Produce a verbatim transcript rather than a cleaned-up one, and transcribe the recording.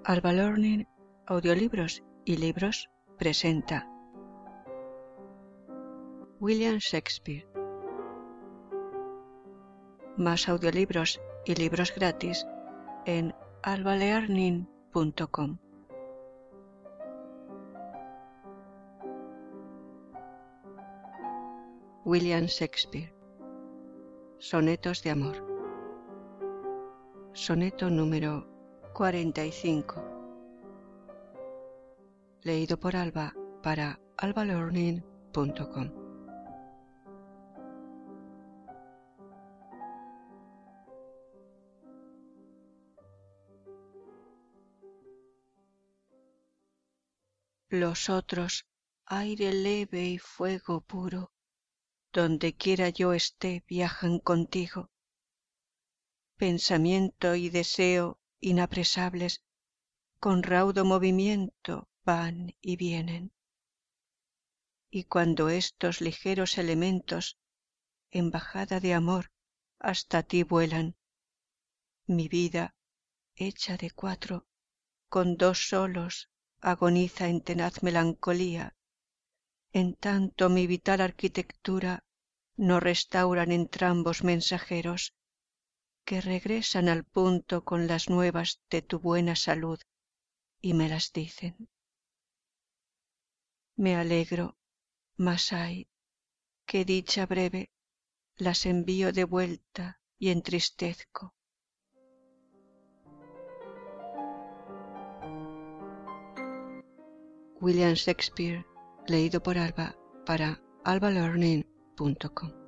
Alba Learning, Audiolibros y Libros presenta William Shakespeare. Más audiolibros y libros gratis en alba learning punto com. William Shakespeare. Sonetos de amor. Soneto número cuarenta y cinco. Leído por Alba para alba learning punto com. Los otros, aire leve y fuego puro, donde quiera yo esté viajan contigo. Pensamiento y deseo inapresables, con raudo movimiento van y vienen. Y cuando estos ligeros elementos, embajada de amor, hasta ti vuelan, mi vida, hecha de cuatro, con dos solos, agoniza en tenaz melancolía, en tanto mi vital arquitectura no restauran entrambos mensajeros, que regresan al punto con las nuevas de tu buena salud y me las dicen. Me alegro, mas ay, qué dicha breve, las envío de vuelta y entristezco. William Shakespeare, leído por Alba para alba learning punto com.